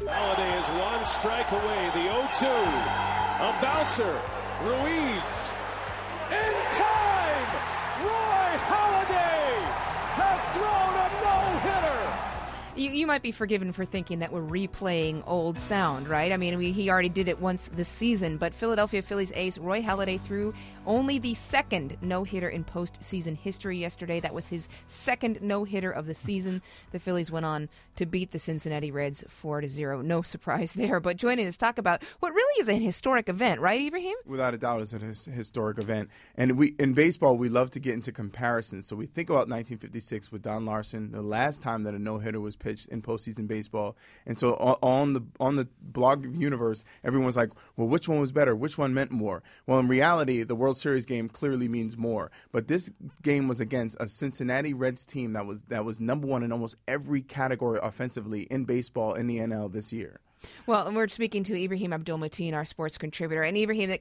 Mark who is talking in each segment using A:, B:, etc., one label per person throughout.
A: Halladay is one strike away. The 0-2. A bouncer. Ruiz. In time! Roy Halladay has thrown a no-hitter.
B: You might be forgiven for thinking that we're replaying old sound, right? I mean, he already did it once this season, but Philadelphia Phillies ace Roy Halladay threw only the second no-hitter in postseason history yesterday. That was his second no-hitter of the season. The Phillies went on to beat the Cincinnati Reds 4-0. No surprise there. But joining us to talk about what really is a historic event, right, Ibrahim?
C: Without a doubt, it's a historic event. And in baseball, we love to get into comparisons. So we think about 1956 with Don Larson, the last time that a no-hitter was pitched in postseason baseball. And so on the blog universe, everyone's like, well, which one was better? Which one meant more? Well, in reality, the World Series game clearly means more. But this game was against a Cincinnati Reds team that was number one in almost every category offensively in baseball in the NL this year.
B: Well, we're speaking to Ibrahim Abdul-Mateen, our sports contributor. And Ibrahim,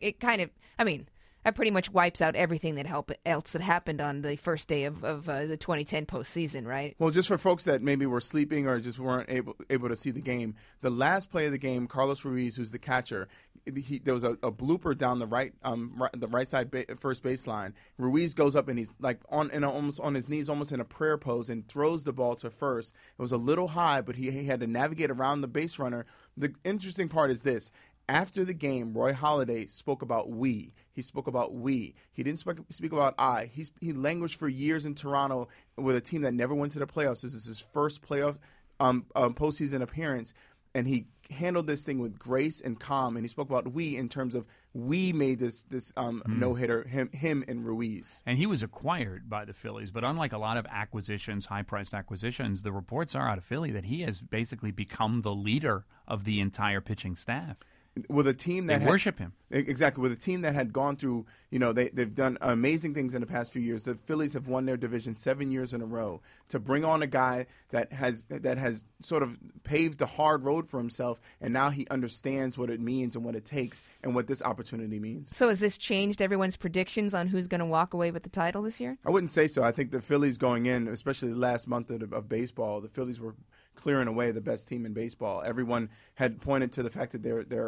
B: that pretty much wipes out everything else that happened on the first day of the 2010 postseason, right?
C: Well, just for folks that maybe were sleeping or just weren't able to see the game, the last play of the game, Carlos Ruiz, who's the catcher, there was a blooper down the right side first baseline. Ruiz goes up and he's like almost on his knees, almost in a prayer pose, and throws the ball to first. It was a little high, but he had to navigate around the base runner. The interesting part is this. After the game, Roy Halladay spoke about we. He spoke about we. He didn't speak about I. He languished for years in Toronto with a team that never went to the playoffs. This is his first playoff postseason appearance, and he handled this thing with grace and calm. And he spoke about we in terms of we made this no-hitter, him and Ruiz.
D: And he was acquired by the Phillies, but unlike a lot of acquisitions, high-priced acquisitions, the reports are out of Philly that he has basically become the leader of the entire pitching staff.
C: With a team that
D: worship him.
C: Exactly. With a team that had gone through, they've done amazing things in the past few years. The Phillies have won their division 7 years in a row. To bring on a guy that has sort of paved the hard road for himself, and now he understands what it means and what it takes and what this opportunity means.
B: So has this changed everyone's predictions on who's going to walk away with the title this year?
C: I wouldn't say so. I think the Phillies going in, especially the last month of baseball, the Phillies were clearing away the best team in baseball. Everyone had pointed to the fact that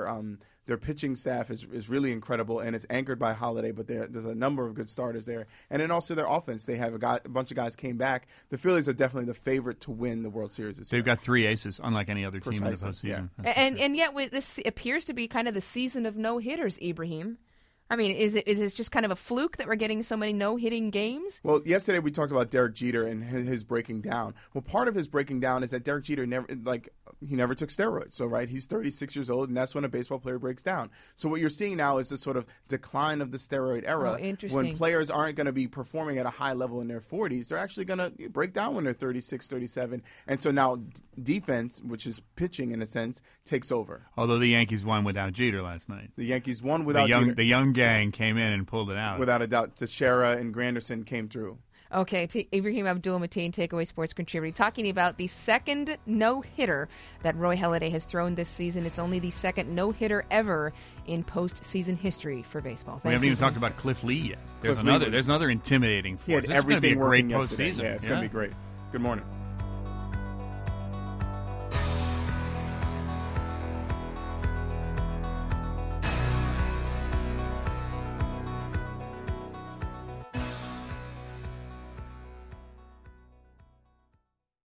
C: their pitching staff is really incredible, and it's anchored by Halladay, but there's a number of good starters there. And then also their offense. They have a bunch of guys came back. The Phillies are definitely the favorite to win the World Series this year.
D: They've got 3 aces, unlike any other team in the postseason.
B: Yeah. And yet this appears to be kind of the season of no-hitters, Ibrahim. I mean, is this just kind of a fluke that we're getting so many no-hitting games?
C: Well, yesterday we talked about Derek Jeter and his breaking down. Well, part of his breaking down is that Derek Jeter never took steroids. So, right, he's 36 years old, and that's when a baseball player breaks down. So what you're seeing now is the sort of decline of the steroid era.
B: Oh, interesting.
C: When players aren't going to be performing at a high level in their 40s, they're actually going to break down when they're 36, 37. And so now defense, which is pitching in a sense, takes over.
D: Although the Yankees won without Jeter last night.
C: The Yankees won without Jeter.
D: The young gang came in and pulled it out.
C: Without a doubt. Teixeira and Granderson came through.
B: Okay, Ibrahim Abdul-Mateen, Takeaway Sports contributor, talking about the second no-hitter that Roy Halladay has thrown this season. It's only the second no-hitter ever in postseason history for baseball.
D: We haven't even talked about Cliff Lee yet. There's another intimidating force.
C: He had everything
D: working
C: yesterday.
D: postseason.
C: Yeah, it's going to be great. Good morning.